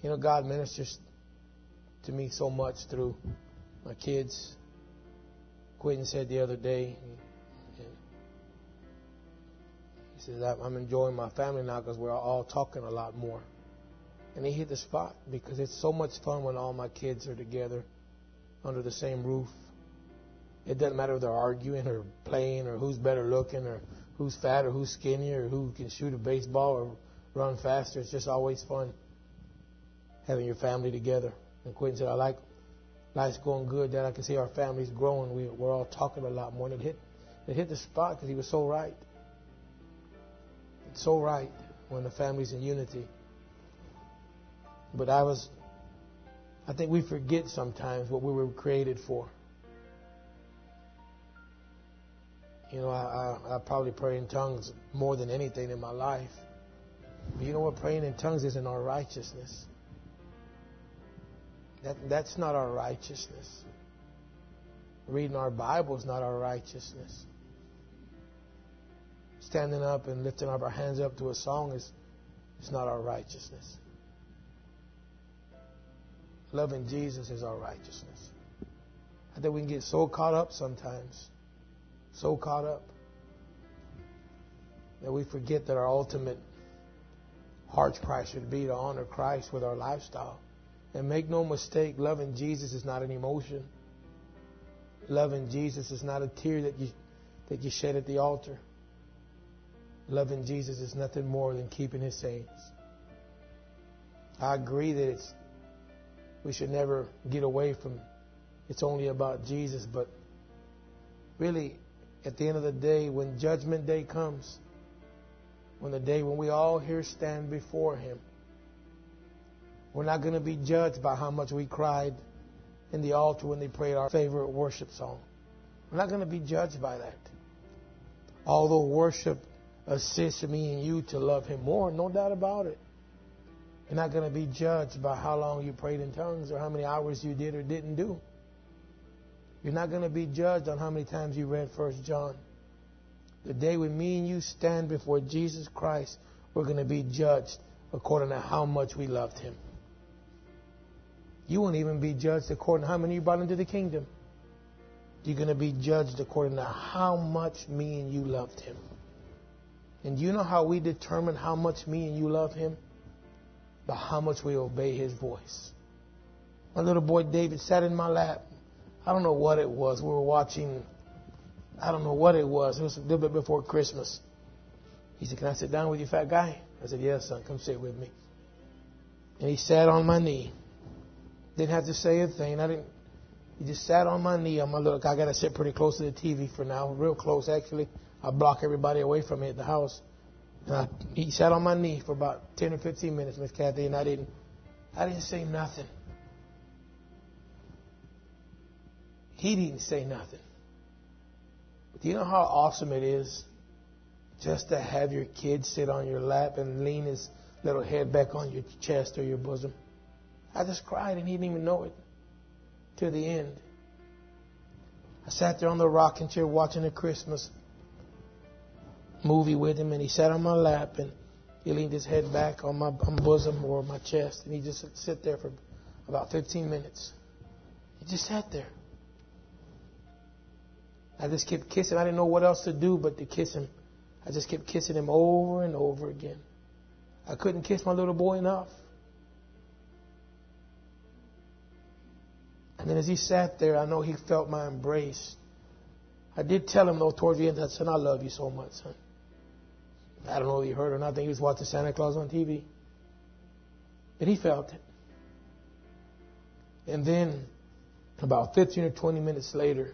You know, God ministers to me so much through my kids. Quentin said the other day, he says, I'm enjoying my family now because we're all talking a lot more. And he hit the spot because it's so much fun when all my kids are together under the same roof. It doesn't matter if they're arguing or playing or who's better looking or who's fat or who's skinny or who can shoot a baseball or run faster. It's just always fun having your family together. And Quentin said, I like life's going good, Dad. I can see our family's growing. We're all talking a lot more. And it hit the spot because he was so right. It's so right when the family's in unity. But I think we forget sometimes what we were created for. You know, I probably pray in tongues more than anything in my life. But you know what? Praying in tongues isn't our righteousness. That's not our righteousness. Reading our Bible is not our righteousness. Standing up and lifting up our hands up to a song is not our righteousness. Loving Jesus is our righteousness. I think we can get so caught up sometimes, so caught up, that we forget that our ultimate heart's cry should be to honor Christ with our lifestyle. And make no mistake, loving Jesus is not an emotion. Loving Jesus is not a tear that you shed at the altar. Loving Jesus is nothing more than keeping His saints. I agree that we should never get away from it's only about Jesus, but really, at the end of the day, when Judgment Day comes, when the day when we all here stand before Him, we're not going to be judged by how much we cried in the altar when they prayed our favorite worship song. We're not going to be judged by that. Although worship assists me and you to love Him more, no doubt about it. You're not going to be judged by how long you prayed in tongues or how many hours you did or didn't do. You're not going to be judged on how many times you read 1 John. The day when me and you stand before Jesus Christ, we're going to be judged according to how much we loved Him. You won't even be judged according to how many you brought into the kingdom. You're going to be judged according to how much me and you loved Him. And do you know how we determine how much me and you love Him? By how much we obey His voice. My little boy David sat in my lap. I don't know what it was. We were watching, I don't know what it was. It was a little bit before Christmas. He said, "Can I sit down with you, fat guy?" I said, "Yes, son, come sit with me." And he sat on my knee. Didn't have to say a thing. He just sat on my knee. I got to sit pretty close to the TV for now. Real close, actually. I block everybody away from me at the house. And he sat on my knee for about 10 or 15 minutes, Miss Kathy, and I didn't say nothing. He didn't say nothing. But do you know how awesome it is just to have your kid sit on your lap and lean his little head back on your chest or your bosom? I just cried and he didn't even know it till the end. I sat there on the rocking chair watching a Christmas movie with him, and he sat on my lap and he leaned his head back on my bosom or my chest, and he just sit there for about 15 minutes. He just sat there. I just kept kissing. I didn't know what else to do but to kiss him. I just kept kissing him over and over again. I couldn't kiss my little boy enough. And then as he sat there, I know he felt my embrace. I did tell him, though, towards the end, I said, "I love you so much, son." I don't know if he heard or not. I think he was watching Santa Claus on TV. But he felt it. And then, about 15 or 20 minutes later,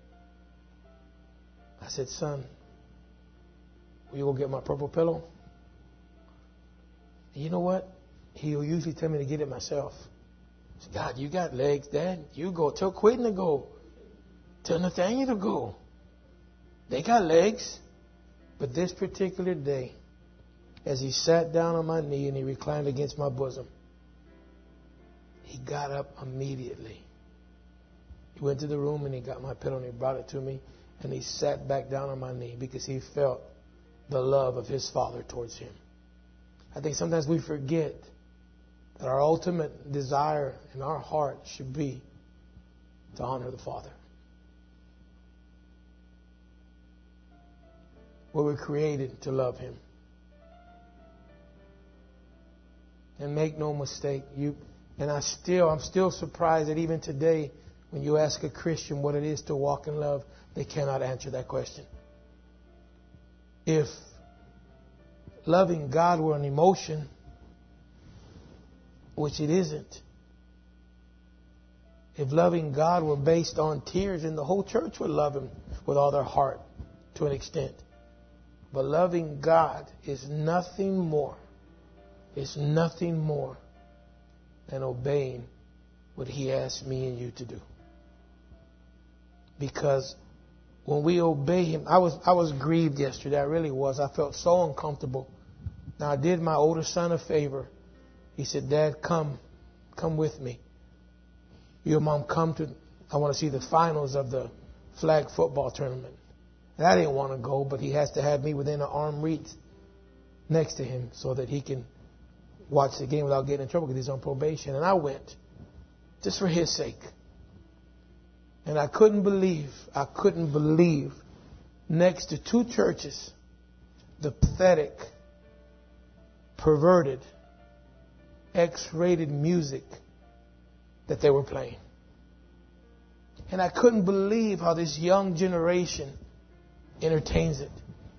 I said, "Son, will you go get my purple pillow?" And you know what? He'll usually tell me to get it myself. I said, "God, you got legs, Dad. You go. Tell Quentin to go. Tell Nathaniel to go. They got legs." But this particular day, as he sat down on my knee and he reclined against my bosom, he got up immediately. He went to the room and he got my pillow and he brought it to me, and he sat back down on my knee because he felt the love of his Father towards him. I think sometimes we forget that our ultimate desire in our heart should be to honor the Father. We were created to love Him. And make no mistake, I'm still surprised that even today, when you ask a Christian what it is to walk in love, they cannot answer that question. If loving God were an emotion, which it isn't, if loving God were based on tears, then the whole church would love Him with all their heart to an extent. But loving God is nothing more. It's nothing more than obeying what He asked me and you to do. Because when we obey Him, I was grieved yesterday. I really was. I felt so uncomfortable. Now, I did my older son a favor. He said, "Dad, come with me. Your mom, I want to see the finals of the flag football tournament." And I didn't want to go, but he has to have me within an arm reach next to him so that he can watch the game without getting in trouble because he's on probation. And I went just for his sake. And I couldn't believe next to two churches, the pathetic, perverted, X-rated music that they were playing. And I couldn't believe how this young generation entertains it.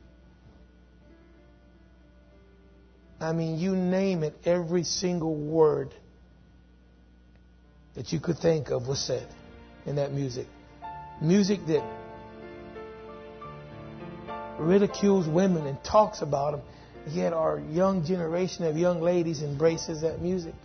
I mean, you name it, every single word that you could think of was said in that music. Music that ridicules women and talks about them, yet our young generation of young ladies embraces that music.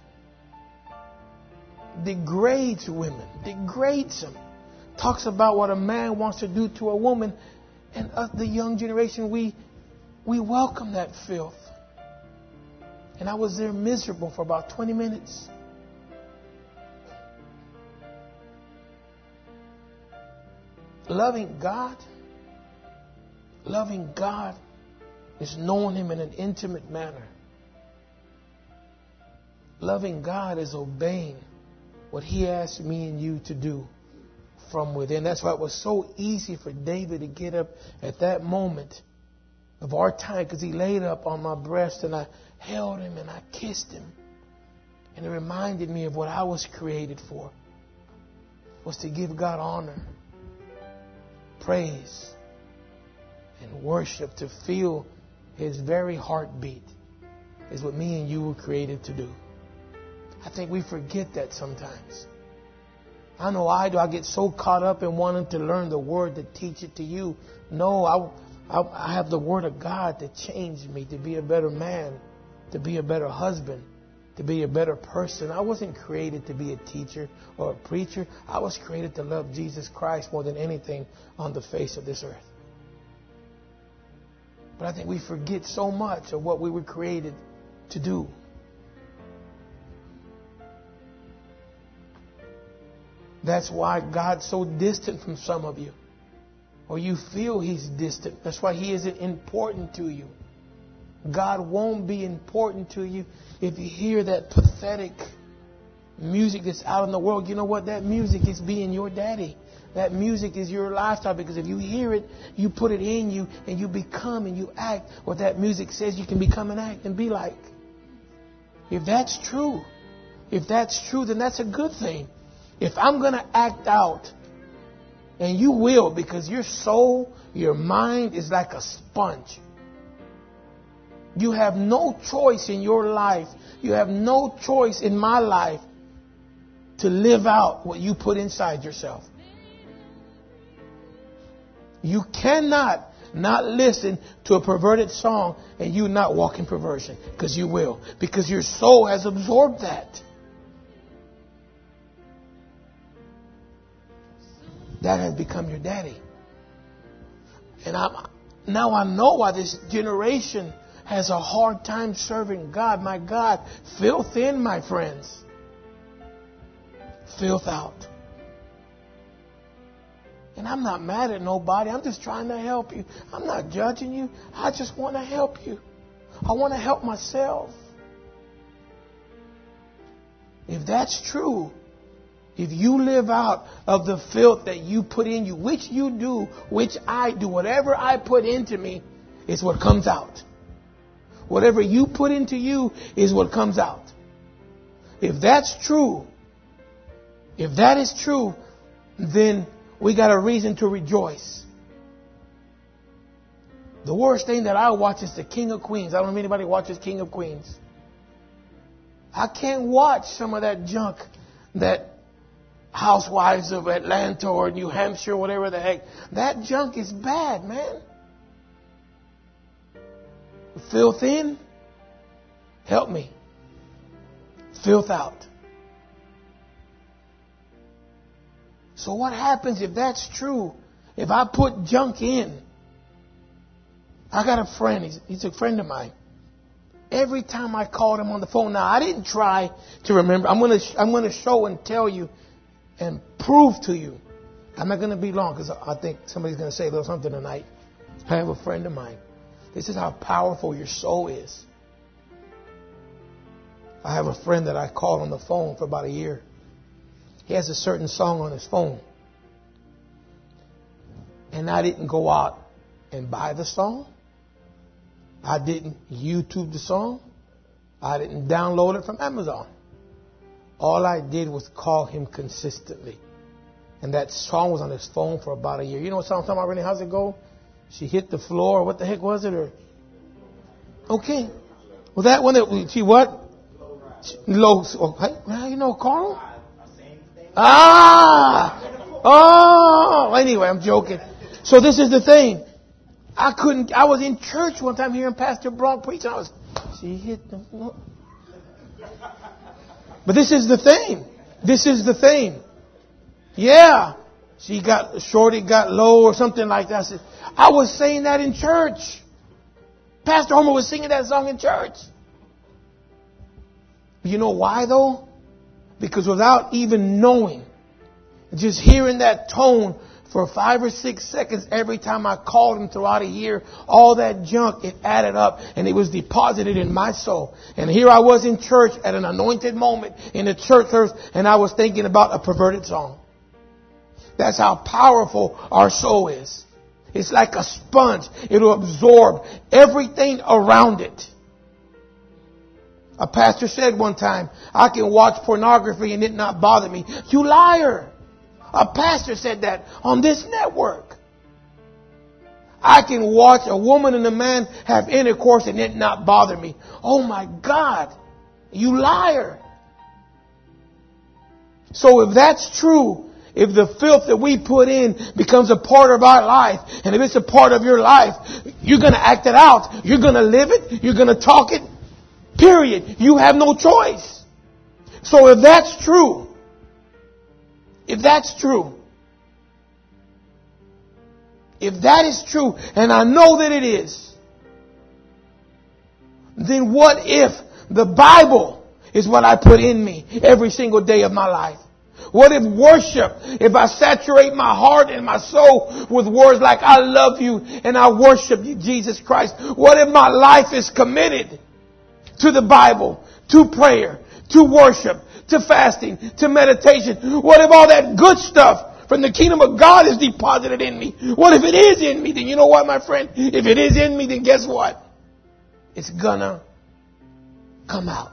Degrades women, degrades them. Talks about what a man wants to do to a woman, and us, the young generation, we welcome that filth. And I was there miserable for about 20 minutes. Loving God is knowing Him in an intimate manner. Loving God is obeying what He asked me and you to do from within. That's why it was so easy for David to get up at that moment of our time, because he laid up on my breast and I held him and I kissed him. And it reminded me of what I was created for, was to give God honor, praise, and worship, to feel His very heartbeat is what me and you were created to do. I think we forget that sometimes. I know I do. I get so caught up in wanting to learn the Word to teach it to you. No, I have the Word of God to change me, to be a better man, to be a better husband, to be a better person. I wasn't created to be a teacher or a preacher. I was created to love Jesus Christ more than anything on the face of this earth. But I think we forget so much of what we were created to do. That's why God's so distant from some of you. Or you feel He's distant. That's why He isn't important to you. God won't be important to you if you hear that pathetic music that's out in the world. You know what? That music is being your daddy. That music is your lifestyle, because if you hear it, you put it in you and you become and you act what that music says you can become and act and be like. If that's true, then that's a good thing. If I'm going to act out, and you will, because your soul, your mind is like a sponge. You have no choice in your life. You have no choice in my life to live out what you put inside yourself. You cannot not listen to a perverted song and you not walk in perversion, because you will. Because your soul has absorbed that. That has become your daddy. And now I know why this generation has a hard time serving God. My God, filth in, my friends. Filth out. And I'm not mad at nobody. I'm just trying to help you. I'm not judging you. I just want to help you. I want to help myself. that's true, if you live out of the filth that you put in you, which you do, which I do, whatever I put into me is what comes out. Whatever you put into you is what comes out. If that's true, if that is true, then we got a reason to rejoice. The worst thing that I watch is the King of Queens. I don't know if anybody watches King of Queens. I can't watch some of that junk that Housewives of Atlanta or New Hampshire, whatever the heck. That junk is bad, man. Filth in, help me. Filth out. So what happens if that's true? If I put junk in, I got a friend, he's a friend of mine. Every time I called him on the phone, now I didn't try to remember. I'm going to show and tell you and prove to you. I'm not going to be long because I think somebody's going to say a little something tonight. I have a friend of mine. This is how powerful your soul is. I have a friend that I called on the phone for about a year. He has a certain song on his phone. And I didn't go out and buy the song. I didn't YouTube the song. I didn't download it from Amazon. All I did was call him consistently. And that song was on his phone for about a year. You know what song I'm talking about, Renee? How's it go? She hit the floor. What the heck was it? Or okay. Well, that one, she what? Low. Okay. You know, Carl? Oh, anyway, I'm joking. So this is the thing. I was in church one time hearing Pastor Brock preach. And she hit the floor. But this is the thing. This is the thing. Yeah. Shorty got low or something like that. I was saying that in church. Pastor Homer was singing that song in church. You know why though? Because without even knowing, just hearing that tone for 5 or 6 seconds every time I called him throughout a year, all that junk, it added up and it was deposited in my soul. And here I was in church at an anointed moment in the church service and I was thinking about a perverted song. That's how powerful our soul is. It's like a sponge. It'll absorb everything around it. A pastor said one time, I can watch pornography and it not bother me. You liar! A pastor said that on this network. I can watch a woman and a man have intercourse and it not bother me. Oh my God! You liar! So if that's true, if the filth that we put in becomes a part of our life, and if it's a part of your life, you're going to act it out. You're going to live it. You're going to talk it. Period. You have no choice. So if that's true, if that is true, and I know that it is, then what if the Bible is what I put in me every single day of my life? What if worship, if I saturate my heart and my soul with words like I love you and I worship you, Jesus Christ? What if my life is committed to the Bible, to prayer, to worship, to fasting, to meditation? What if all that good stuff from the kingdom of God is deposited in me? What if it is in me? Then you know what, my friend? If it is in me, then guess what? It's gonna come out.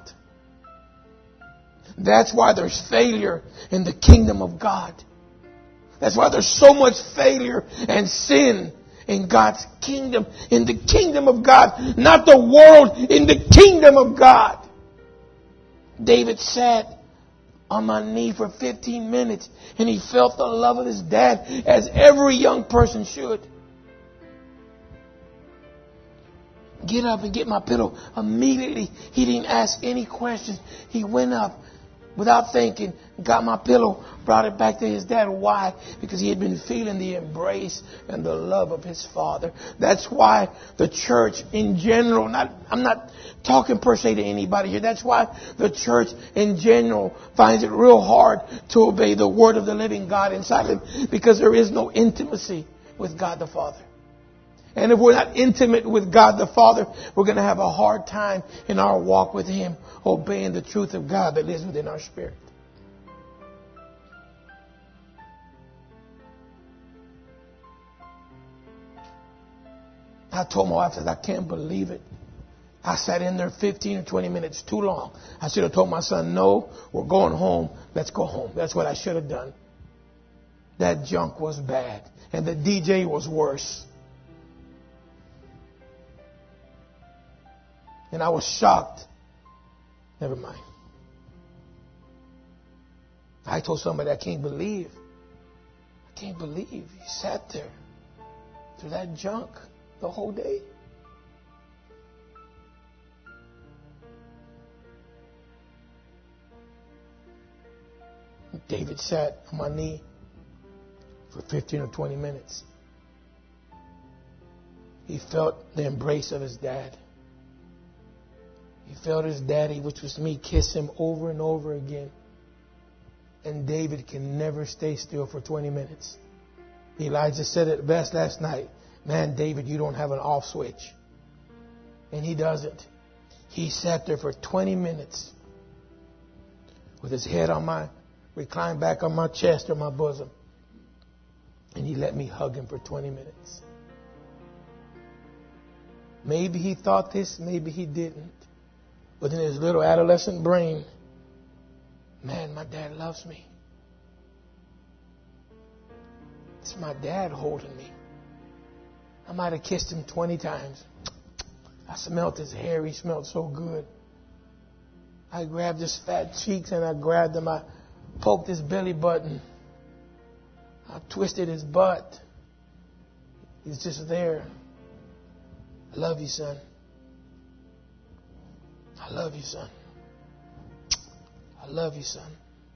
That's why there's failure in the kingdom of God. That's why there's so much failure and sin in God's kingdom. In the kingdom of God. Not the world, in the kingdom of God. David sat on my knee for 15 minutes and he felt the love of his dad, as every young person should. Get up and get my pillow. Immediately, he didn't ask any questions. He went up without thinking, got my pillow, brought it back to his dad. Why? Because he had been feeling the embrace and the love of his father. That's why the church in general, I'm not talking per se to anybody here. That's why the church in general finds it real hard to obey the word of the living God inside them, because there is no intimacy with God the Father. And if we're not intimate with God the Father, we're going to have a hard time in our walk with Him, obeying the truth of God that lives within our spirit. I told my wife, I can't believe it. I sat in there 15 or 20 minutes too long. I should have told my son, no, we're going home. Let's go home. That's what I should have done. That junk was bad. And the DJ was worse. And I was shocked. Never mind. I told somebody, I can't believe you sat there through that junk the whole day. David sat on my knee for 15 or 20 minutes. He felt the embrace of his dad. He felt his daddy, which was me, kiss him over and over again. And David can never stay still for 20 minutes. Elijah said it best last night. Man, David, you don't have an off switch. And he doesn't. He sat there for 20 minutes with his head on my, reclined back on my chest or my bosom. And he let me hug him for 20 minutes. Maybe he thought this, maybe he didn't. But in his little adolescent brain, man, my dad loves me. It's my dad holding me. I might have kissed him 20 times. I smelled his hair. He smelled so good. I grabbed his fat cheeks and I grabbed him. I poked his belly button. I twisted his butt. He's just there. I love you, son. I love you, son. I love you, son.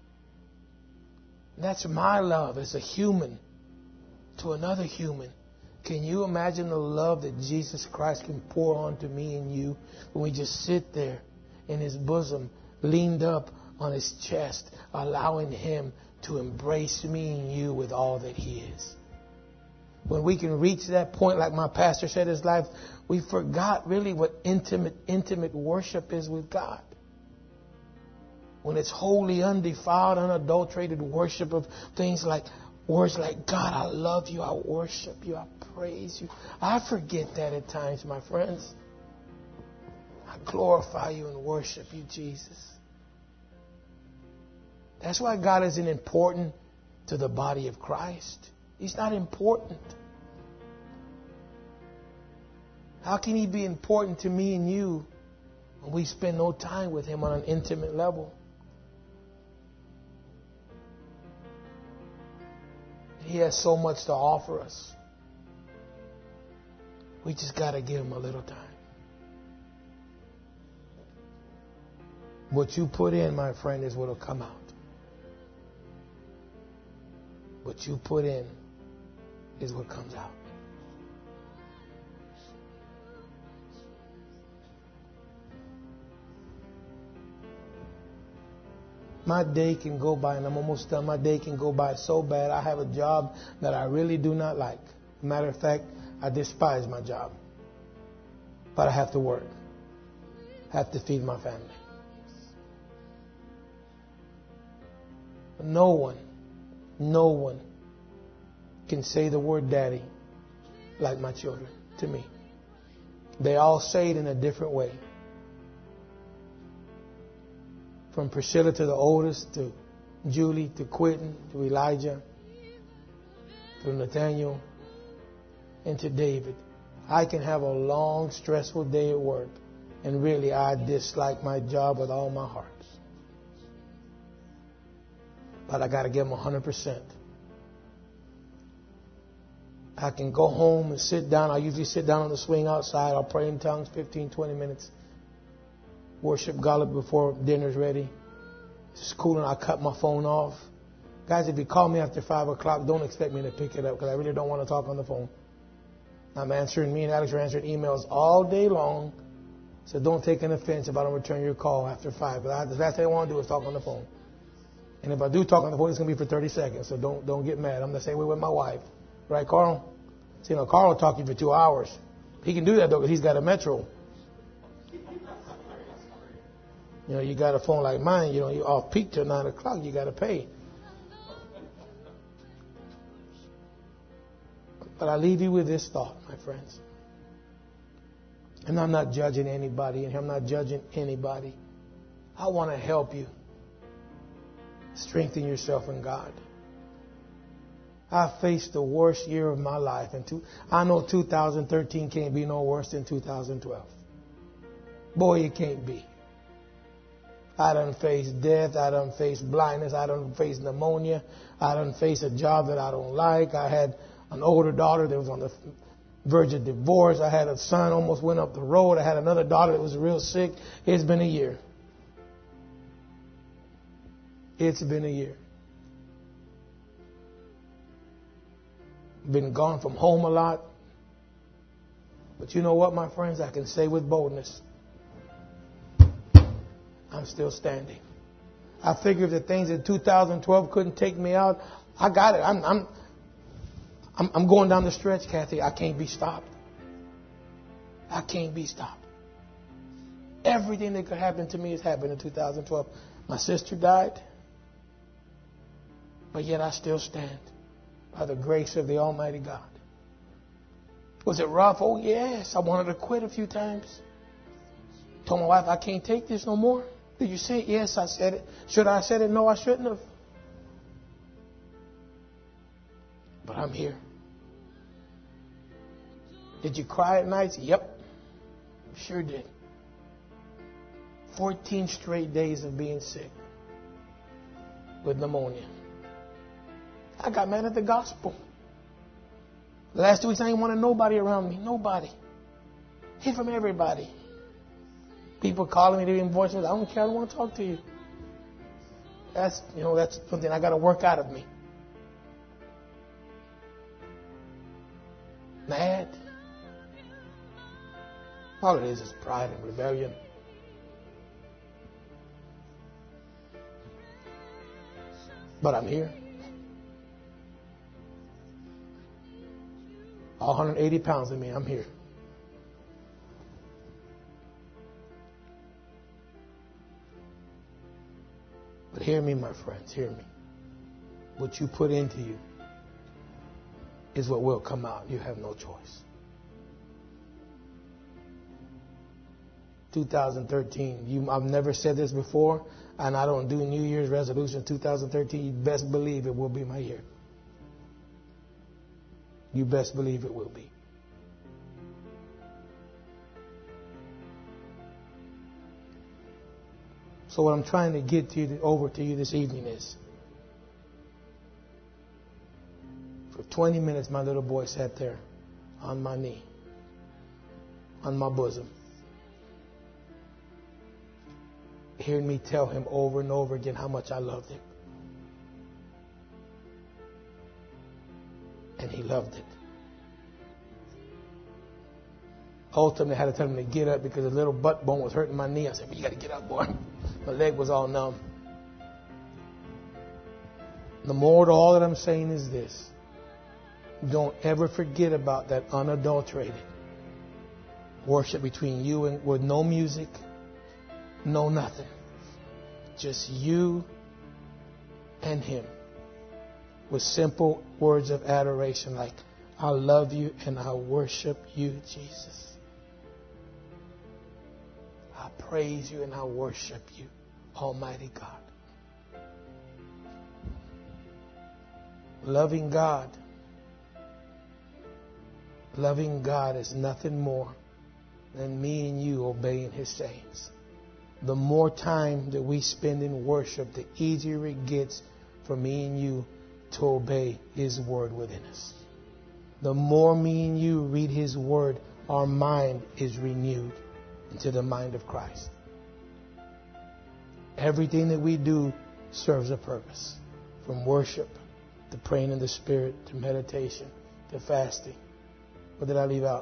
And that's my love as a human to another human. Can you imagine the love that Jesus Christ can pour onto me and you when we just sit there in His bosom, leaned up on His chest, allowing Him to embrace me and you with all that He is? When we can reach that point, like my pastor said his life, we forgot really what intimate worship is with God. When it's holy, undefiled, unadulterated worship of things like words like, God, I love you, I worship you, I praise you. I forget that at times, my friends. I glorify you and worship you, Jesus. That's why God isn't important to the body of Christ. He's not important. How can He be important to me and you when we spend no time with Him on an intimate level? He has so much to offer us. We just got to give Him a little time. What you put in, my friend, is what will come out. What you put in is what comes out. My day can go by, and I'm almost done, my day can go by so bad. I have a job that I really do not like. Matter of fact, I despise my job. But I have to work. I have to feed my family. No one can say the word daddy like my children to me. They all say it in a different way. From Priscilla to the oldest, to Julie, to Quentin, to Elijah, to Nathaniel, and to David. I can have a long, stressful day at work, and really I dislike my job with all my heart. But I got to give them 100%. I can go home and sit down. I usually sit down on the swing outside. I'll pray in tongues 15, 20 minutes. Worship God before dinner's ready. It's cool, and I cut my phone off. Guys, if you call me after 5 o'clock, don't expect me to pick it up because I really don't want to talk on the phone. Me and Alex are answering emails all day long. So don't take an offense if I don't return your call after 5. But the last thing I want to do is talk on the phone. And if I do talk on the phone, it's going to be for 30 seconds. So don't get mad. I'm the same way with my wife. Right, Carl? See, Carl will talk to you for 2 hours. He can do that, though, because he's got a Metro. You got a phone like mine, you're off peak till 9 o'clock. You got to pay. But I leave you with this thought, my friends. And I'm not judging anybody, and I'm not judging anybody. I want to help you strengthen yourself in God. I faced the worst year of my life. I know 2013 can't be no worse than 2012. Boy, it can't be. I done faced death. I done faced blindness. I done faced pneumonia. I done faced a job that I don't like. I had an older daughter that was on the verge of divorce. I had a son almost went up the road. I had another daughter that was real sick. It's been a year. It's been a year. Been gone from home a lot. But you know what, my friends? I can say with boldness, I'm still standing. I figure if the things in 2012 couldn't take me out, I got it. I'm going down the stretch, Kathy. I can't be stopped. I can't be stopped. Everything that could happen to me has happened in 2012. My sister died, but yet I still stand by the grace of the Almighty God. Was it rough? Oh, yes. I wanted to quit a few times. Told my wife, I can't take this no more. Did you say it? Yes, I said it. Should I have said it? No, I shouldn't have. But I'm here. Did you cry at nights? Yep. Sure did. 14 straight days of being sick with pneumonia. I got mad at the gospel. The last 2 weeks, I didn't want nobody around me. Nobody. Hid from everybody. People calling me, leaving voicemails. I don't care. I don't want to talk to you. That's something I got to work out of me. Mad. All it is pride and rebellion. But I'm here. All 180 pounds of me, I'm here. But hear me, my friends, hear me. What you put into you is what will come out. You have no choice. 2013, I've never said this before, and I don't do New Year's resolution. 2013, you best believe it will be my year. You best believe it will be. So what I'm trying to get over to you this evening is, for 20 minutes, my little boy sat there on my knee, on my bosom, hearing me tell him over and over again how much I loved him. And he loved it. Ultimately, I had to tell him to get up because the little butt bone was hurting my knee. I said, you got to get up, boy. My leg was all numb. The moral to all that I'm saying is this. Don't ever forget about that unadulterated worship between you and with no music, no nothing. Just you and him. With simple words of adoration like, I love you and I worship you, Jesus. I praise you and I worship you, Almighty God. Loving God is nothing more than me and you obeying his sayings. The more time that we spend in worship, the easier it gets for me and you to obey his word within us. The more me and you read his word, our mind is renewed into the mind of Christ. Everything that we do serves a purpose. From worship to praying in the Spirit to meditation to fasting. What did I leave out?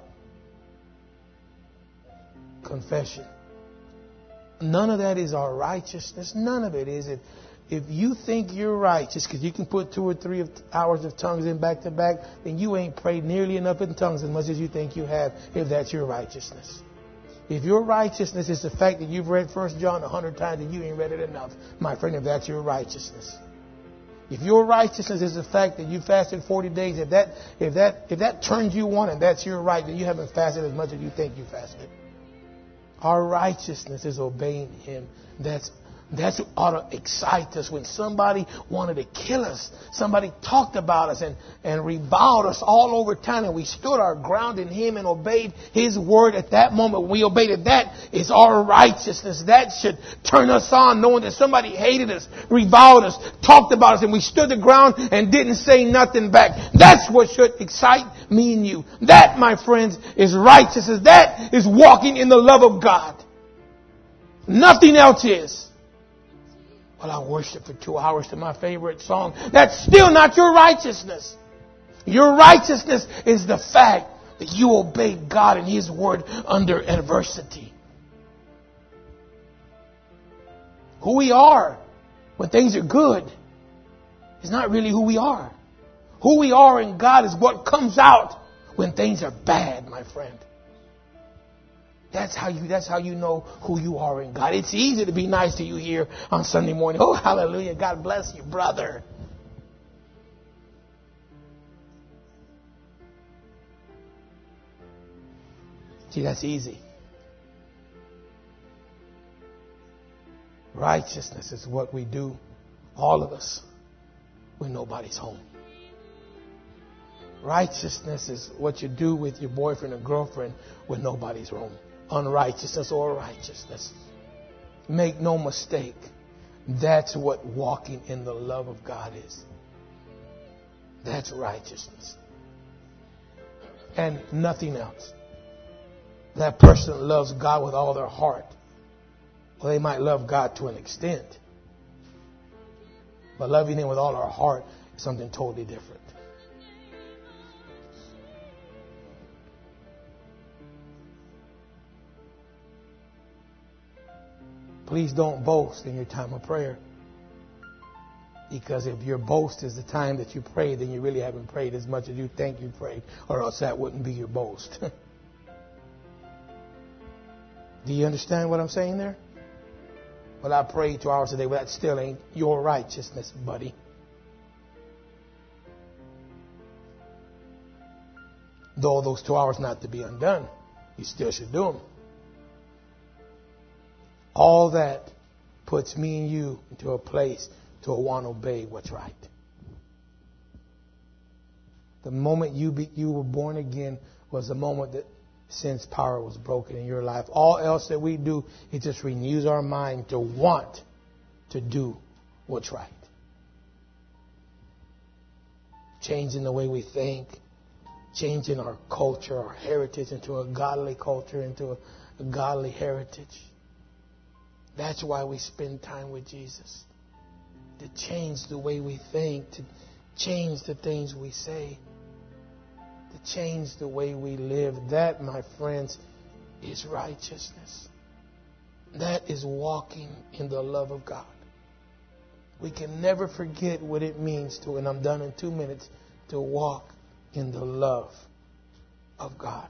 Confession. None of that is our righteousness. None of it is it. If you think you're righteous because you can put 2 or 3 hours of tongues in back to back, then you ain't prayed nearly enough in tongues as much as you think you have, if that's your righteousness. If your righteousness is the fact that you've read 1 John 100 times and you ain't read it enough, my friend, if that's your righteousness. If your righteousness is the fact that you fasted 40 days, if that turns you on and that's your right, then you haven't fasted as much as you think you fasted. Our righteousness is obeying Him. That's what ought to excite us. When somebody wanted to kill us, somebody talked about us and reviled us all over town, and we stood our ground in Him and obeyed His word at that moment. When we obeyed it, that is our righteousness. That should turn us on, knowing that somebody hated us, reviled us, talked about us, and we stood the ground and didn't say nothing back. That's what should excite me and you. That, my friends, is righteousness. That is walking in the love of God. Nothing else is. Well, I worship for 2 hours to my favorite song. That's still not your righteousness. Your righteousness is the fact that you obeyed God and His word under adversity. Who we are when things are good is not really who we are. Who we are in God is what comes out when things are bad, my friend. That's how you know who you are in God. It's easy to be nice to you here on Sunday morning. Oh, hallelujah. God bless you, brother. See, that's easy. Righteousness is what we do, all of us, when nobody's home. Righteousness is what you do with your boyfriend or girlfriend when nobody's home. Unrighteousness or righteousness. Make no mistake. That's what walking in the love of God is. That's righteousness. And nothing else. That person loves God with all their heart. Well, they might love God to an extent. But loving Him with all our heart is something totally different. Please don't boast in your time of prayer. Because if your boast is the time that you pray, then you really haven't prayed as much as you think you prayed, or else that wouldn't be your boast. Do you understand what I'm saying there? Well, I prayed 2 hours a day, but that still ain't your righteousness, buddy. Though those 2 hours not to be undone, you still should do them. All that puts me and you into a place to want to obey what's right. The moment you were born again was the moment that sin's power was broken in your life. All else that we do, it just renews our mind to want to do what's right. Changing the way we think, changing our culture, our heritage into a godly culture, into a godly heritage. That's why we spend time with Jesus. To change the way we think, to change the things we say, to change the way we live. That, my friends, is righteousness. That is walking in the love of God. We can never forget what it means to, and I'm done in 2 minutes, to walk in the love of God.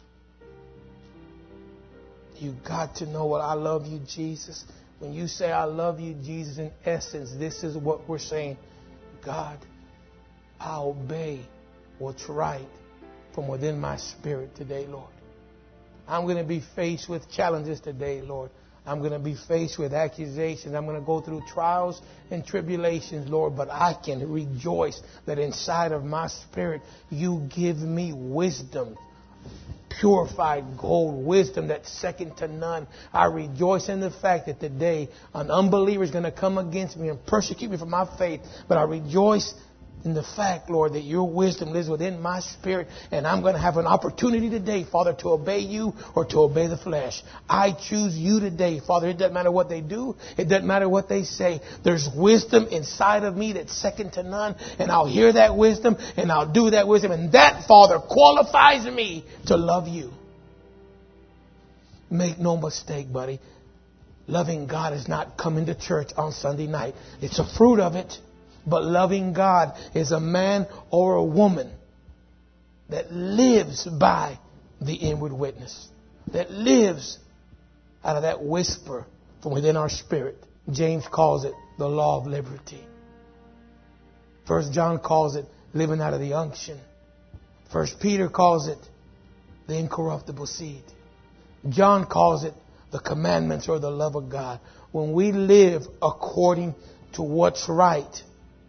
You got to know what I love you, Jesus. When you say I love you, Jesus, in essence, this is what we're saying. God, I obey what's right from within my spirit today, Lord. I'm going to be faced with challenges today, Lord. I'm going to be faced with accusations. I'm going to go through trials and tribulations, Lord. But I can rejoice that inside of my spirit, you give me wisdom. Purified gold, wisdom that's second to none. I rejoice in the fact that today an unbeliever is going to come against me and persecute me for my faith. But I rejoice in the fact, Lord, that your wisdom lives within my spirit, and I'm going to have an opportunity today, Father, to obey you or to obey the flesh. I choose you today, Father. It doesn't matter what they do. It doesn't matter what they say. There's wisdom inside of me that's second to none, and I'll hear that wisdom, and I'll do that wisdom, and that, Father, qualifies me to love you. Make no mistake, buddy. Loving God is not coming to church on Sunday night. It's a fruit of it. But loving God is a man or a woman that lives by the inward witness, that lives out of that whisper from within our spirit. James calls it the law of liberty. 1 John calls it living out of the unction. 1 Peter calls it the incorruptible seed. John calls it the commandments or the love of God. When we live according to what's right,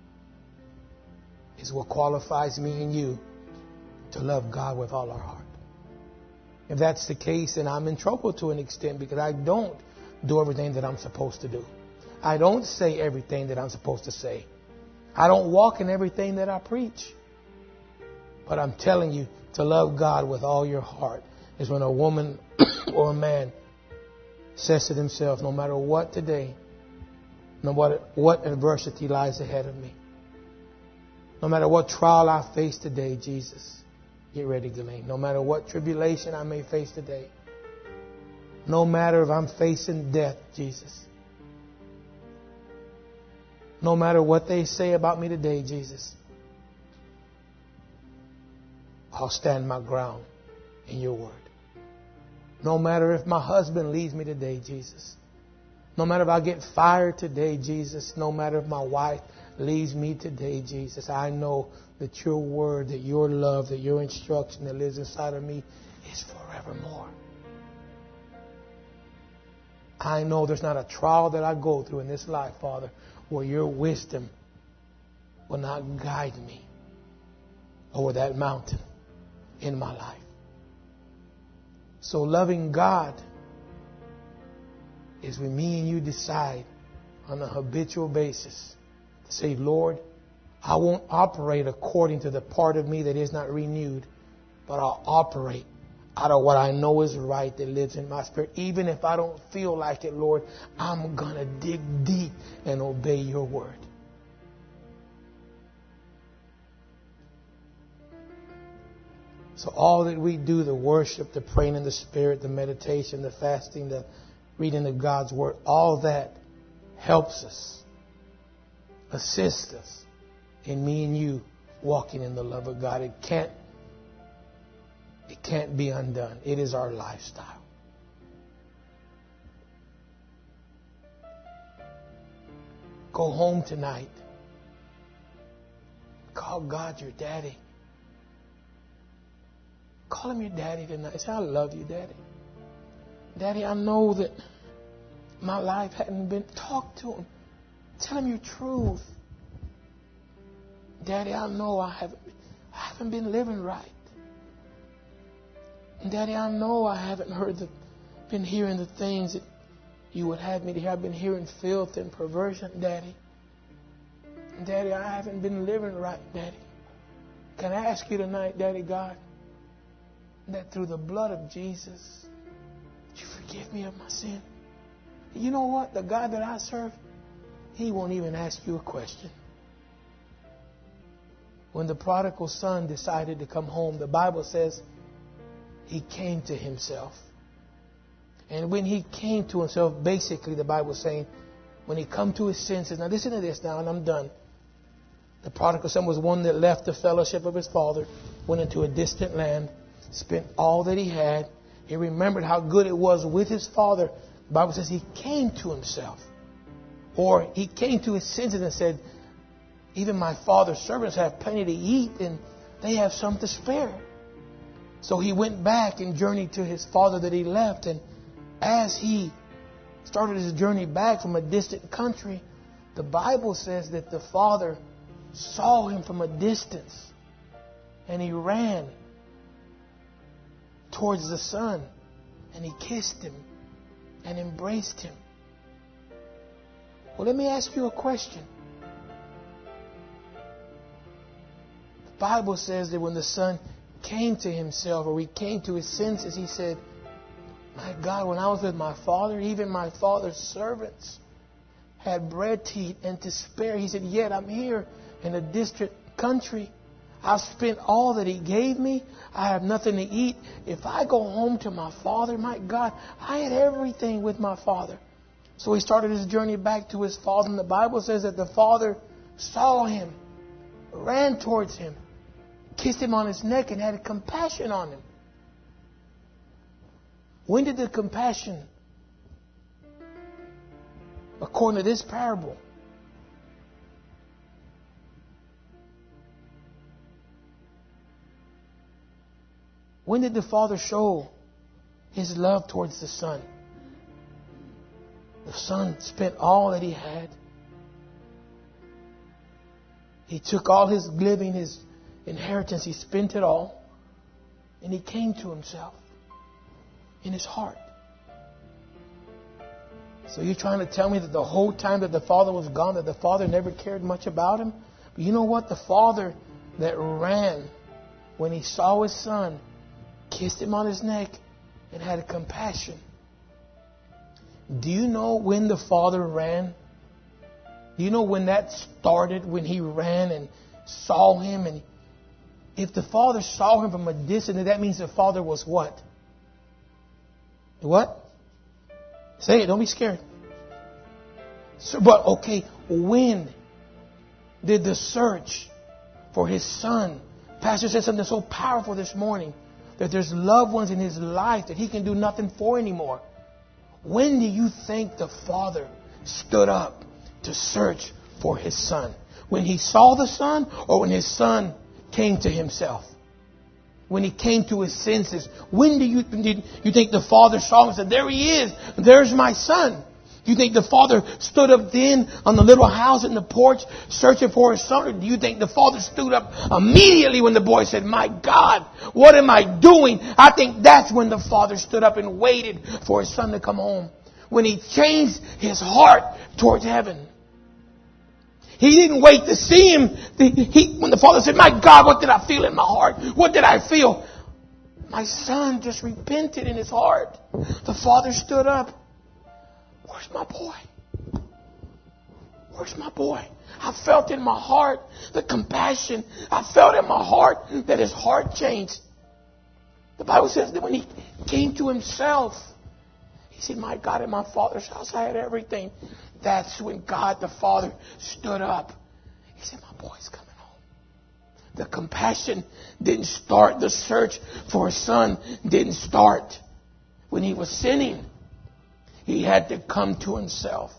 is what qualifies me and you to love God with all our heart. If that's the case, then I'm in trouble to an extent, because I don't do everything that I'm supposed to do. I don't say everything that I'm supposed to say. I don't walk in everything that I preach. But I'm telling you, to love God with all your heart is when a woman or a man says to themselves, no matter what today, no matter what adversity lies ahead of me, no matter what trial I face today, Jesus, get ready, Ghislaine. No matter what tribulation I may face today, no matter if I'm facing death, Jesus, no matter what they say about me today, Jesus, I'll stand my ground in your word. No matter if my husband leaves me today, Jesus. No matter if I get fired today, Jesus. No matter if my wife leaves me today, Jesus. I know that your word, that your love, that your instruction that lives inside of me is forevermore. I know there's not a trial that I go through in this life, Father, where your wisdom will not guide me over that mountain in my life. So loving God is when me and you decide on a habitual basis to say, Lord, I won't operate according to the part of me that is not renewed, but I'll operate out of what I know is right that lives in my spirit. Even if I don't feel like it, Lord, I'm going to dig deep and obey your word. So all that we do, the worship, the praying in the Spirit, the meditation, the fasting, the reading of God's word, all that helps us, assists us in me and you walking in the love of God. It can't be undone. It is our lifestyle. Go home tonight. Call God your daddy. Call him your daddy tonight. Say, I love you, Daddy. Daddy, I know that my life hadn't been... Talk to him. Tell him your truth. Daddy, I know I haven't been living right. Daddy, I know I haven't been hearing the things that you would have me to hear. I've been hearing filth and perversion, Daddy. Daddy, I haven't been living right, Daddy. Can I ask you tonight, Daddy God, that through the blood of Jesus, you forgive me of my sin? You know what? The God that I serve, he won't even ask you a question. When the prodigal son decided to come home, the Bible says he came to himself. And when he came to himself, basically the Bible is saying, when he come to his senses, now listen to this now and I'm done. The prodigal son was one that left the fellowship of his father, went into a distant land, spent all that he had. He remembered how good it was with his father. The Bible says he came to himself. Or he came to his senses and said, even my father's servants have plenty to eat and they have some to spare. So he went back and journeyed to his father that he left. And as he started his journey back from a distant country, the Bible says that the father saw him from a distance and he ran towards the son and he kissed him and embraced him. Well, let me ask you a question. The Bible says that when the son came to himself, or he came to his senses, he said, my God, when I was with my father, even my father's servants had bread to eat and to spare. He said, yet I'm here in a distant country. I've spent all that he gave me. I have nothing to eat. If I go home to my father, my God, I had everything with my father. So he started his journey back to his father. And the Bible says that the father saw him, ran towards him, kissed him on his neck, and had compassion on him. When did the compassion, according to this parable, when did the father show his love towards the son? The son spent all that he had. He took all his living, his inheritance, he spent it all. And he came to himself in his heart. So you're trying to tell me that the whole time that the father was gone, that the father never cared much about him? But you know what? The father that ran when he saw his son, kissed him on his neck, and had compassion. Do you know when the father ran? Do you know when that started? When he ran and saw him? And if the father saw him from a distance, that means the father was what? What? Say it. Don't be scared. So, but okay, when did the search for his son? Pastor said something so powerful this morning, that there's loved ones in his life that he can do nothing for anymore. When do you think the father stood up to search for his son? When he saw the son, or when his son came to himself? When he came to his senses? When do you think the father saw him and said, there he is, there's my son? Do you think the father stood up then on the little house in the porch searching for his son? Or do you think the father stood up immediately when the boy said, my God, what am I doing? I think that's when the father stood up and waited for his son to come home. When he changed his heart towards heaven. He didn't wait to see him. When the father said, my God, what did I feel in my heart? What did I feel? My son just repented in his heart. The father stood up. Where's my boy? Where's my boy? I felt in my heart the compassion. I felt in my heart that his heart changed. The Bible says that when he came to himself, he said, my God, in my father's house I had everything. That's when God the Father stood up. He said, my boy's coming home. The compassion didn't start. The search for a son didn't start when he was sinning. He had to come to himself.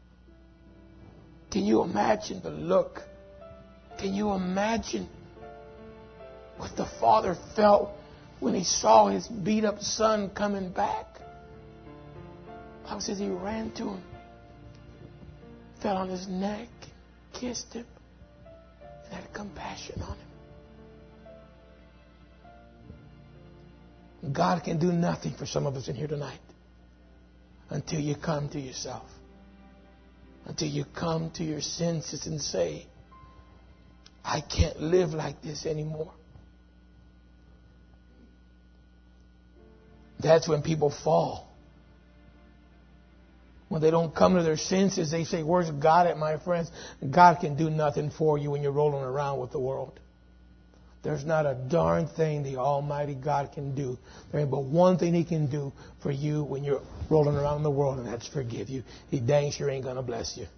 Can you imagine the look? Can you imagine what the father felt when he saw his beat up son coming back? The Bible says he ran to him, fell on his neck, kissed him, and had compassion on him. God can do nothing for some of us in here tonight until you come to yourself. Until you come to your senses and say, I can't live like this anymore. That's when people fall. When they don't come to their senses, they say, where's God at, my friends? God can do nothing for you when you're rolling around with the world. There's not a darn thing the Almighty God can do. There ain't but one thing He can do for you when you're rolling around in the world, and that's forgive you. He dang sure ain't going to bless you.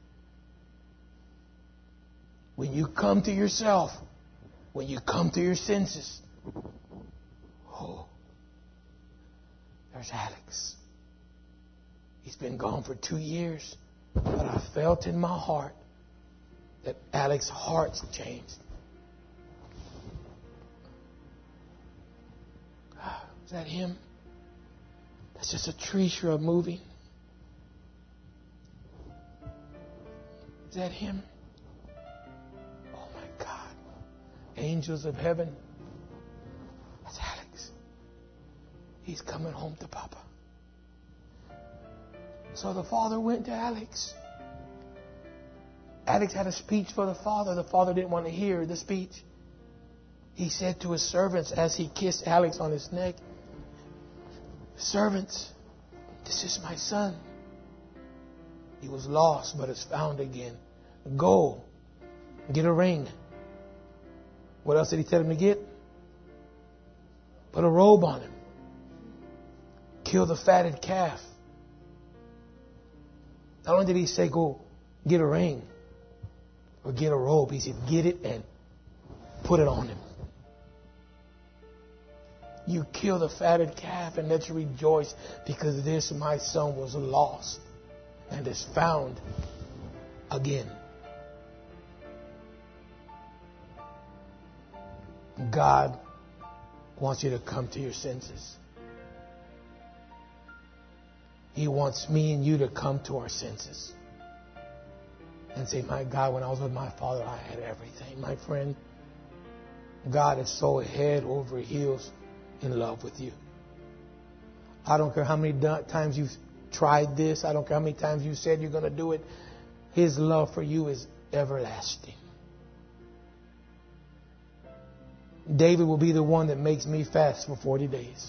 When you come to yourself, when you come to your senses, oh, there's Alex. He's been gone for 2 years, but I felt in my heart that Alex's heart's changed. Is that him? That's just a tree shrub moving. Is that him? Oh my God. Angels of heaven. That's Alex. He's coming home to Papa. So the father went to Alex. Alex had a speech for the father. The father didn't want to hear the speech. He said to his servants as he kissed Alex on his neck, servants, this is my son. He was lost but is found again. Go, get a ring. What else did he tell him to get? Put a robe on him. Kill the fatted calf. Not only did he say, go get a ring or get a robe, he said, get it and put it on him. You kill the fatted calf and let's rejoice because this, my son, was lost and is found again. God wants you to come to your senses. He wants me and you to come to our senses and say, my God, when I was with my father, I had everything. My friend, God is so head over heels in love with you. I don't care how many times you've tried this. I don't care how many times you said you're going to do it. His love for you is everlasting. David will be the one that makes me fast for 40 days.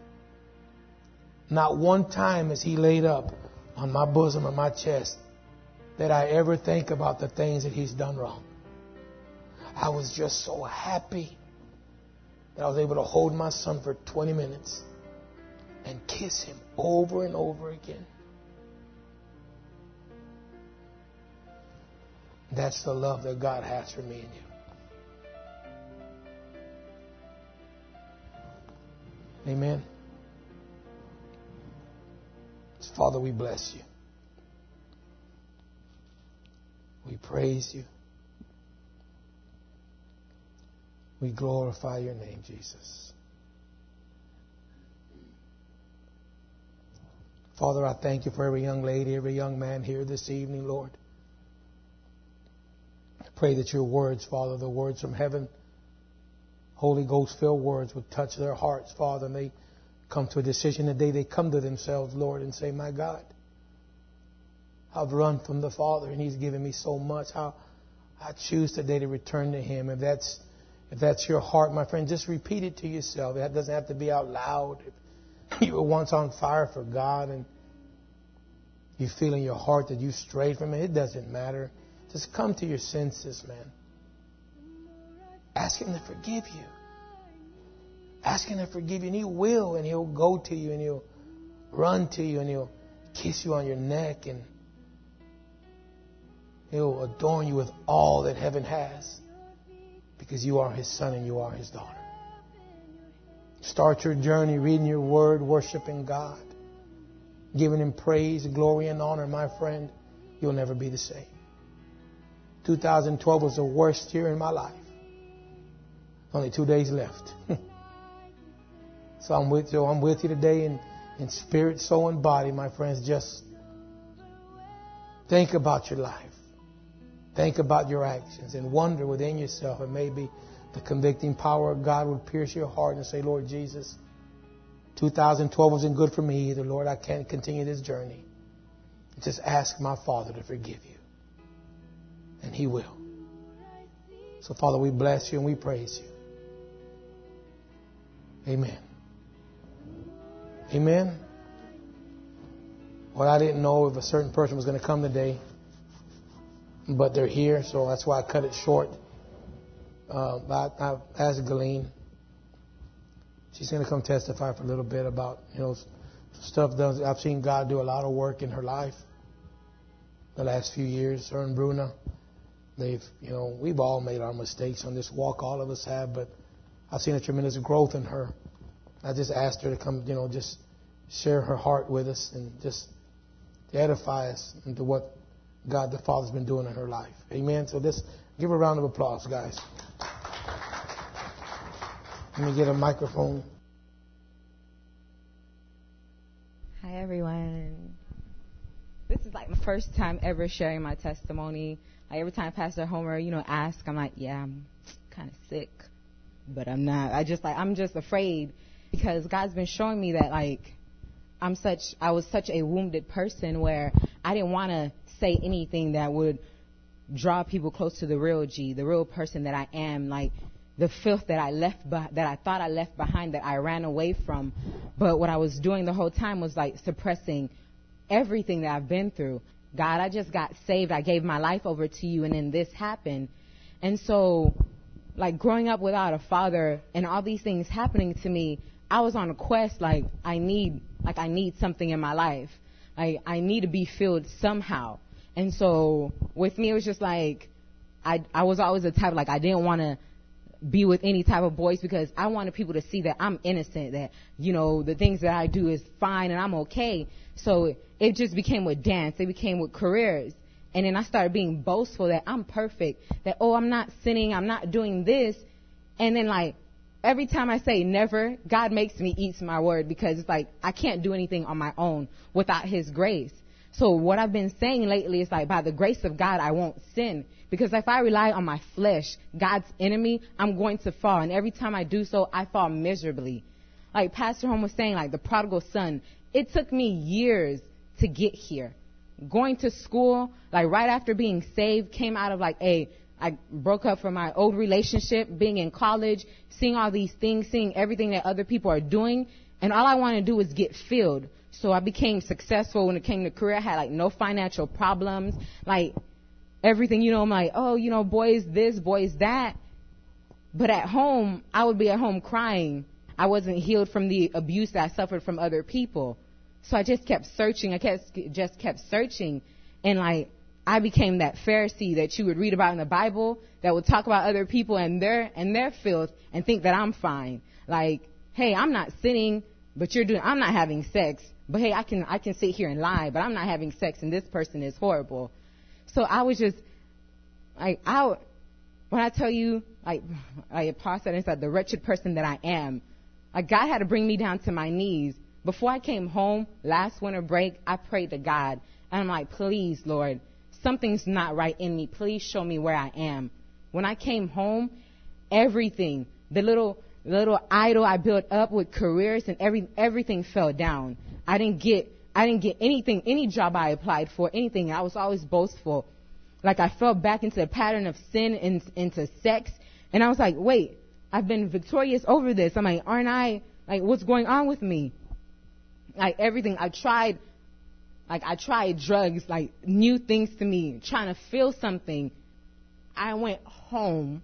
Not one time is he laid up on my bosom or my chest that I ever think about the things that he's done wrong. I was just so happy that I was able to hold my son for 20 minutes and kiss him over and over again. That's the love that God has for me and you. Amen. So Father, we bless you. We praise you. We glorify your name, Jesus. Father, I thank you for every young lady, every young man here this evening, Lord. I pray that your words, Father, the words from heaven, Holy Ghost-filled words would touch their hearts, Father, and they come to a decision today. They come to themselves, Lord, and say, my God, I've run from the Father, and he's given me so much. I choose today to return to him. If that's your heart, my friend, just repeat it to yourself. That doesn't have to be out loud. If you were once on fire for God and you feel in your heart that you strayed from it doesn't matter. Just come to your senses, man. Ask him to forgive you. Ask him to forgive you, and he will, and he'll go to you, and he'll run to you, and he'll kiss you on your neck, and he'll adorn you with all that heaven has, because you are his son and you are his daughter. Start your journey reading your word, worshiping God, giving him praise, glory, and honor, my friend. You'll never be the same. 2012 was the worst year in my life. Only 2 days left. So I'm with you today in spirit, soul, and body, my friends. Just think about your life. Think about your actions and wonder within yourself, and maybe the convicting power of God would pierce your heart and say, Lord Jesus, 2012 wasn't good for me either. Lord, I can't continue this journey. Just ask my Father to forgive you. And he will. So, Father, we bless you and we praise you. Amen. Amen. Well, I didn't know if a certain person was going to come today, but they're here, so that's why I cut it short. I asked Galene. She's going to come testify for a little bit about, stuff done. I've seen God do a lot of work in her life the last few years. Her and Bruna, we've all made our mistakes on this walk. All of us have, but I've seen a tremendous growth in her. I just asked her to come, just share her heart with us and just to edify us into what God the Father's been doing in her life. Amen. So just give her a round of applause, guys. Let me get a microphone. Hi, everyone. This is like my first time ever sharing my testimony. Like every time Pastor Homer, asks, I'm like, yeah, I'm kind of sick, but I'm not. I'm just afraid because God's been showing me that I was such a wounded person where I didn't want to say anything that would draw people close to the real G, the real person that I am, like the filth that that I thought I left behind, that I ran away from. But what I was doing the whole time was like suppressing everything that I've been through. God, I just got saved. I gave my life over to you, and then this happened. And so, growing up without a father and all these things happening to me, I was on a quest, I need something in my life. I need to be filled somehow. And so with me, it was just like, I was always the type, like, I didn't want to be with any type of boys because I wanted people to see that I'm innocent, that, you know, the things that I do is fine and I'm okay. So it just became with dance. It became with careers. And then I started being boastful that I'm perfect, that, oh, I'm not sinning, I'm not doing this. And then, like, every time I say never, God makes me eat my word because it's like I can't do anything on my own without his grace. So what I've been saying lately is like, by the grace of God, I won't sin. Because if I rely on my flesh, God's enemy, I'm going to fall. And every time I do so, I fall miserably. Like Pastor Holm was saying, like the prodigal son, it took me years to get here. Going to school, like right after being saved, came out of like I broke up from my old relationship, being in college, seeing all these things, seeing everything that other people are doing. And all I wanted to do was get filled. So I became successful when it came to career. I had like no financial problems, like everything, you know, I'm like, oh, you know, boys this, boys that. But at home, I would be at home crying. I wasn't healed from the abuse that I suffered from other people. So I just kept searching. I just kept searching. And like, I became that Pharisee that you would read about in the Bible that would talk about other people and their filth and think that I'm fine. Like, hey, I'm not sinning, but I'm not having sex. But hey, I can sit here and lie, but I'm not having sex and this person is horrible. So I was just, like, when I tell you, like Paul said, it's like the wretched person that I am. Like God had to bring me down to my knees. Before I came home last winter break, I prayed to God. And I'm like, please, Lord, something's not right in me. Please show me where I am. When I came home, everything, the little idol I built up with careers and everything fell down. I didn't get anything, any job I applied for, anything. I was always boastful. Like I fell back into a pattern of sin and into sex. And I was like, wait, I've been victorious over this. I'm like, aren't I, like, what's going on with me? Like everything I tried drugs, like new things to me, trying to feel something. I went home.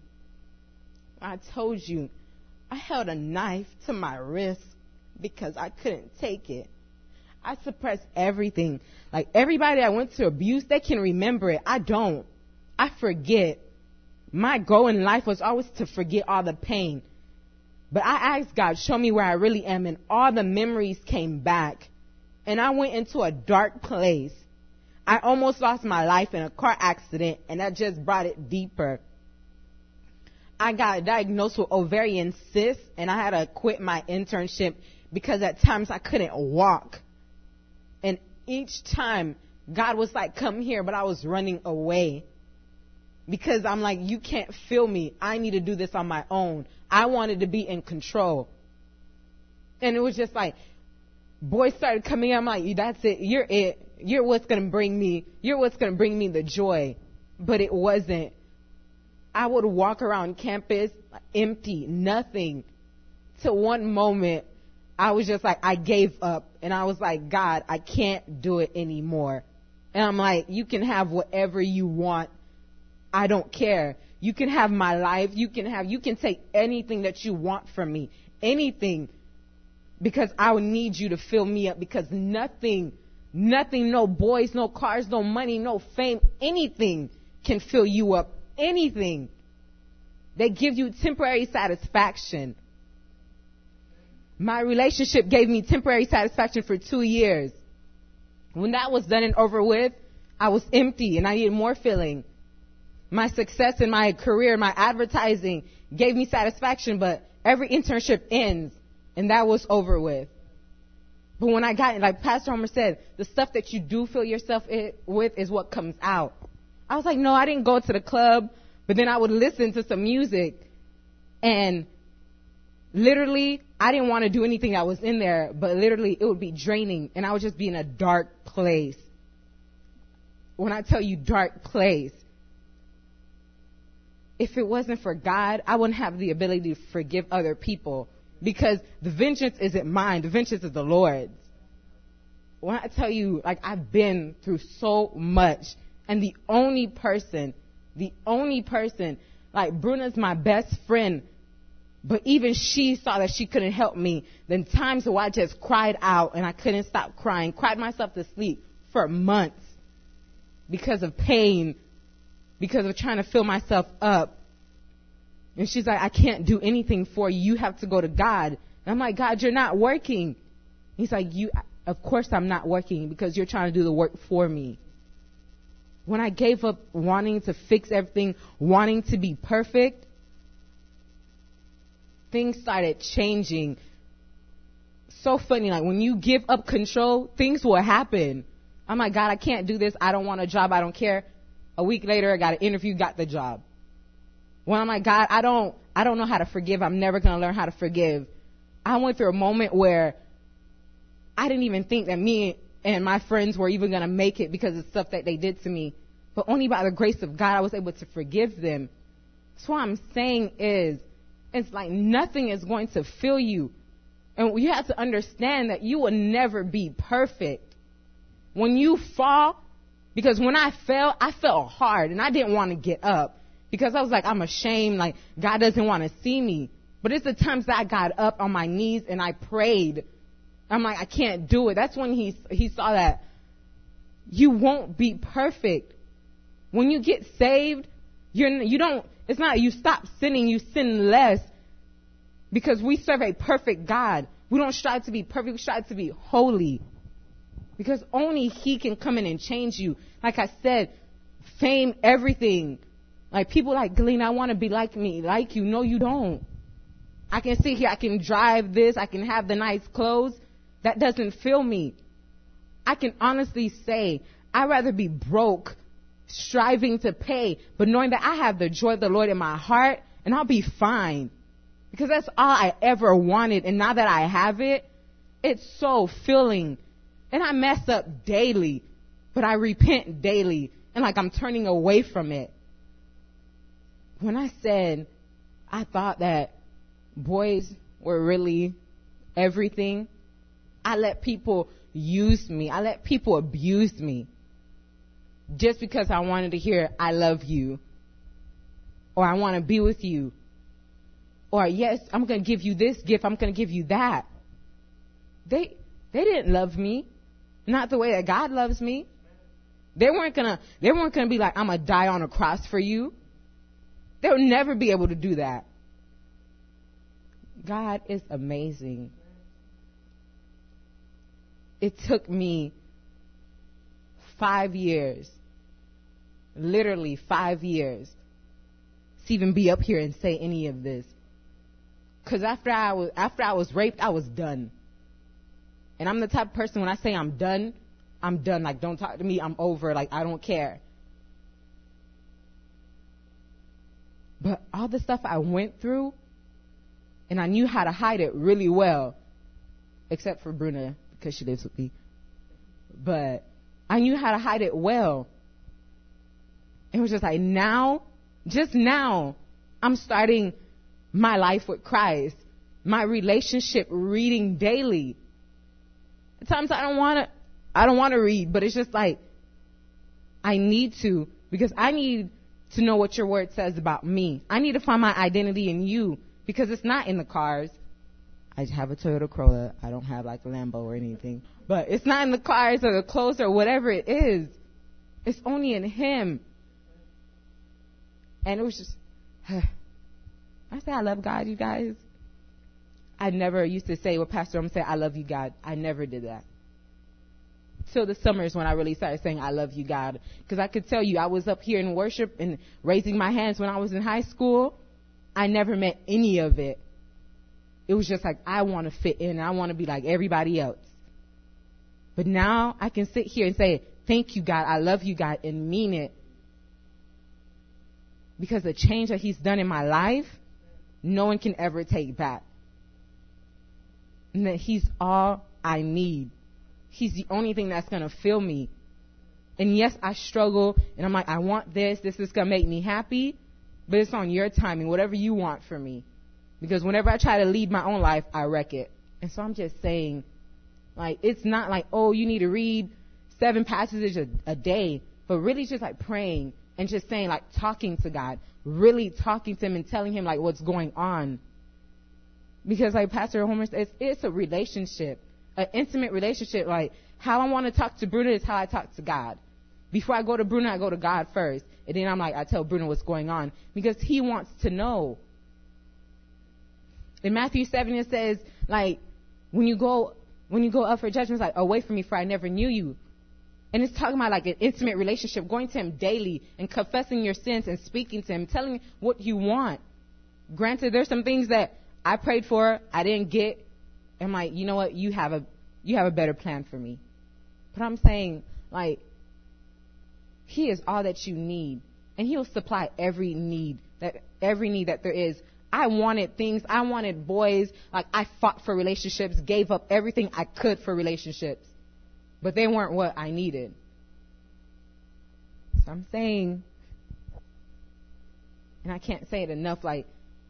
I told you, I held a knife to my wrist because I couldn't take it. I suppressed everything. Like everybody I went to abuse, they can remember it. I don't. I forget. My goal in life was always to forget all the pain. But I asked God, show me where I really am, and all the memories came back. And I went into a dark place. I almost lost my life in a car accident, and that just brought it deeper. I got diagnosed with ovarian cysts, and I had to quit my internship because at times I couldn't walk. And each time, God was like, come here, but I was running away. Because I'm like, you can't feel me. I need to do this on my own. I wanted to be in control. And it was just like, boys started coming in. I'm like, that's it. You're it. You're what's going to bring me the joy. But it wasn't. I would walk around campus empty, nothing. Till one moment, I was just like, I gave up. And I was like, God, I can't do it anymore. And I'm like, you can have whatever you want. I don't care. You can have my life. You can take anything that you want from me. Anything. Because I would need you to fill me up. Because nothing, no boys, no cars, no money, no fame, anything can fill you up. Anything. They give you temporary satisfaction. My relationship gave me temporary satisfaction for 2 years. When that was done and over with, I was empty and I needed more filling. My success in my career, my advertising gave me satisfaction, but every internship ends and that was over with. But when I got, like Pastor Homer said, the stuff that you do fill yourself with is what comes out. I was like, no, I didn't go to the club, but then I would listen to some music and literally I didn't want to do anything that was in there, but literally it would be draining and I would just be in a dark place. When I tell you dark place, if it wasn't for God, I wouldn't have the ability to forgive other people because the vengeance isn't mine. The vengeance is the Lord's. When I tell you, like, I've been through so much, and the only person, like, Bruna's my best friend. But even she saw that she couldn't help me. Then times where I just cried out and I couldn't stop crying, cried myself to sleep for months because of pain, because of trying to fill myself up. And she's like, I can't do anything for you. You have to go to God. And I'm like, God, you're not working. He's like, of course I'm not working because you're trying to do the work for me. When I gave up wanting to fix everything, wanting to be perfect, things started changing. So funny, like when you give up control, things will happen. I'm like, God, I can't do this. I don't want a job. I don't care. A week later, I got an interview, got the job. When I'm like, God, I don't know how to forgive. I'm never going to learn how to forgive. I went through a moment where I didn't even think that me and my friends were even going to make it because of stuff that they did to me. But only by the grace of God, I was able to forgive them. So what I'm saying is, it's like nothing is going to fill you. And you have to understand that you will never be perfect. When you fall, because when I fell, I fell hard and I didn't want to get up because I was like, I'm ashamed, like God doesn't want to see me. But it's the times that I got up on my knees and I prayed. I'm like, I can't do it. That's when he saw that you won't be perfect. When you get saved, it's not you stop sinning, you sin less because we serve a perfect God. We don't strive to be perfect, we strive to be holy because only He can come in and change you. Like I said, fame, everything. Like people like, Galena, I want to be like me, like you. No, you don't. I can sit here, I can drive this, I can have the nice clothes. That doesn't fill me. I can honestly say I'd rather be broke, striving to pay, but knowing that I have the joy of the Lord in my heart and I'll be fine. Because that's all I ever wanted. And now that I have it, it's so filling. And I mess up daily, but I repent daily. And like I'm turning away from it. When I said I thought that boys were really everything, I let people use me. I let people abuse me. Just because I wanted to hear, I love you. Or I want to be with you. Or yes, I'm going to give you this gift. I'm going to give you that. They didn't love me. Not the way that God loves me. They weren't going to be like, I'm going to die on a cross for you. They'll never be able to do that. God is amazing. It took me 5 years, literally 5 years, to even be up here and say any of this. Because after I was raped, I was done. And I'm the type of person, when I say I'm done. Like, don't talk to me. I'm over. Like, I don't care. But all the stuff I went through, and I knew how to hide it really well, except for Bruna, because she lives with me. But I knew how to hide it well. It was just like just now, I'm starting my life with Christ. My relationship, reading daily. At times I don't want to read, but it's just like, I need to, because I need to know what your word says about me. I need to find my identity in you, because it's not in the cars. I have a Toyota Corolla. I don't have like a Lambo or anything. But it's not in the cars or the clothes or whatever it is. It's only in Him. And it was just, I say I love God, you guys. I never used to say what Pastor Rome said, I love you, God. I never did that. Till the summers when I really started saying, I love you, God. Because I could tell you, I was up here in worship and raising my hands when I was in high school. I never meant any of it. It was just like, I want to fit in. I want to be like everybody else. But now I can sit here and say, thank you, God. I love you, God, and mean it. Because the change that He's done in my life, no one can ever take back. And that He's all I need. He's the only thing that's going to fill me. And yes, I struggle, and I'm like, I want this. This is going to make me happy. But it's on your timing, whatever you want for me. Because whenever I try to lead my own life, I wreck it. And so I'm just saying, like, it's not like, oh, you need to read 7 passages a day. But really just like praying and just saying, like, talking to God. Really talking to Him and telling Him, like, what's going on. Because like Pastor Homer says, it's a relationship, an intimate relationship. Like how I want to talk to Bruno is how I talk to God. Before I go to Bruno, I go to God first. And then I tell Bruno what's going on because he wants to know. In Matthew 7, it says, like, when you go up for judgment, it's like, away from me, for I never knew you. And it's talking about like an intimate relationship, going to him daily and confessing your sins and speaking to him, telling him what you want. Granted, there's some things that I prayed for, I didn't get. I'm like, you know what? You have a better plan for me. But I'm saying, like, he is all that you need, and he'll supply every need that there is. I wanted things. I wanted boys. Like I fought for relationships, gave up everything I could for relationships, but they weren't what I needed. So I'm saying, and I can't say it enough, like,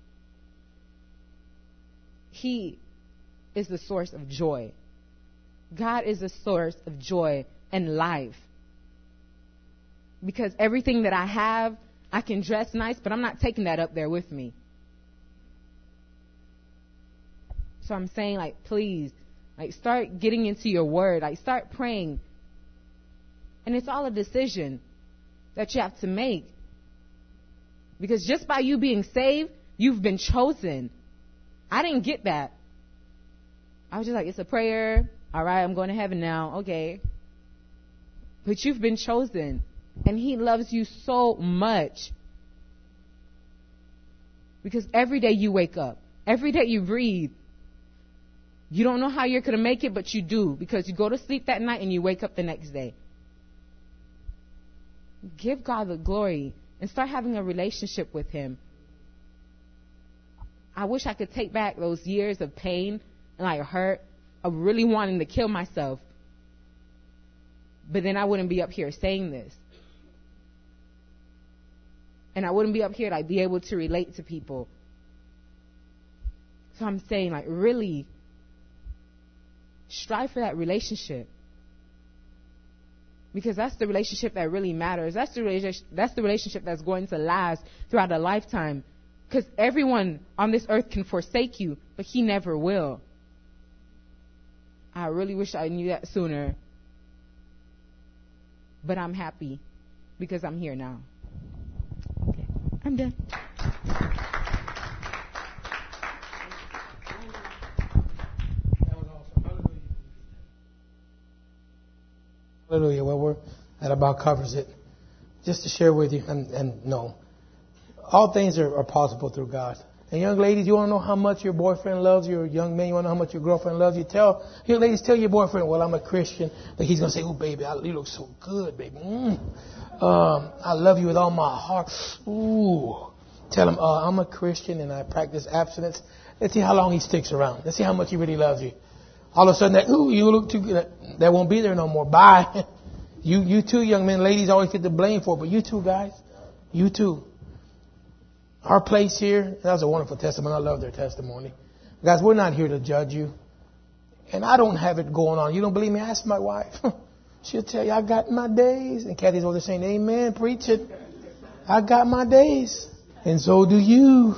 he is the source of joy. God is the source of joy and life. Because everything that I have, I can dress nice, but I'm not taking that up there with me. So I'm saying, like, please, like, start getting into your word. Like, start praying. And it's all a decision that you have to make. Because just by you being saved, you've been chosen. I didn't get that. I was just like, it's a prayer. All right, I'm going to heaven now. Okay. But you've been chosen. And he loves you so much. Because every day you wake up, every day you breathe, you don't know how you're going to make it, but you do. Because you go to sleep that night and you wake up the next day. Give God the glory and start having a relationship with him. I wish I could take back those years of pain and like hurt of really wanting to kill myself. But then I wouldn't be up here saying this. And I wouldn't be up here like be able to relate to people. So I'm saying, like, really strive for that relationship. Because that's the relationship that really matters. That's the relationship that's going to last throughout a lifetime. Because everyone on this earth can forsake you, but he never will. I really wish I knew that sooner. But I'm happy because I'm here now. Okay, I'm done. Hallelujah. Well, that about covers it. Just to share with you, and no, all things are possible through God. And young ladies, you want to know how much your boyfriend loves you, or young men, you want to know how much your girlfriend loves you? Young ladies, tell your boyfriend, well, I'm a Christian. But he's going to say, oh, baby, you look so good, baby. I love you with all my heart. Ooh. Tell him, I'm a Christian and I practice abstinence. Let's see how long he sticks around. Let's see how much he really loves you. All of a sudden, you look too good. That won't be there no more. Bye. You too, young men. Ladies always get the blame for it, but you too, guys. You too. Our place here, that was a wonderful testimony. I love their testimony. Guys, we're not here to judge you. And I don't have it going on. You don't believe me? Ask my wife. She'll tell you, I got my days. And Kathy's over there saying, amen, preach it. I got my days. And so do you.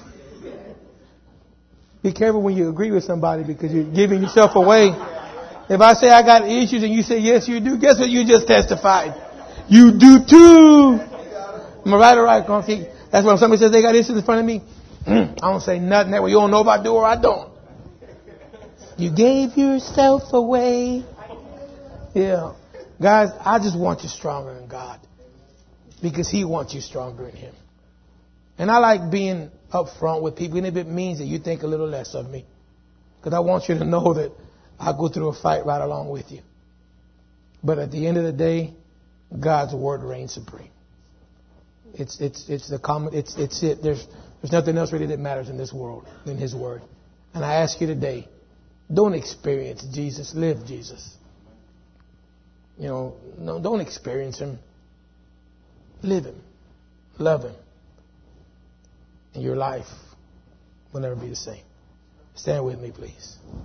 Be careful when you agree with somebody because you're giving yourself away. If I say I got issues and you say, yes, you do, guess what you just testified? You do too. Am I right or right, Confi? That's why when somebody says they got issues in front of me, I don't say nothing. That way you don't know if I do or I don't. You gave yourself away. Yeah. Guys, I just want you stronger in God because He wants you stronger in Him. And I like being upfront with people, even if it means that you think a little less of me. Because I want you to know that I go through a fight right along with you. But at the end of the day, God's word reigns supreme. It's the common. It's it. There's nothing else really that matters in this world than His word. And I ask you today, don't experience Jesus, live Jesus. No, don't experience Him. Live Him, love Him, and your life will never be the same. Stand with me, please.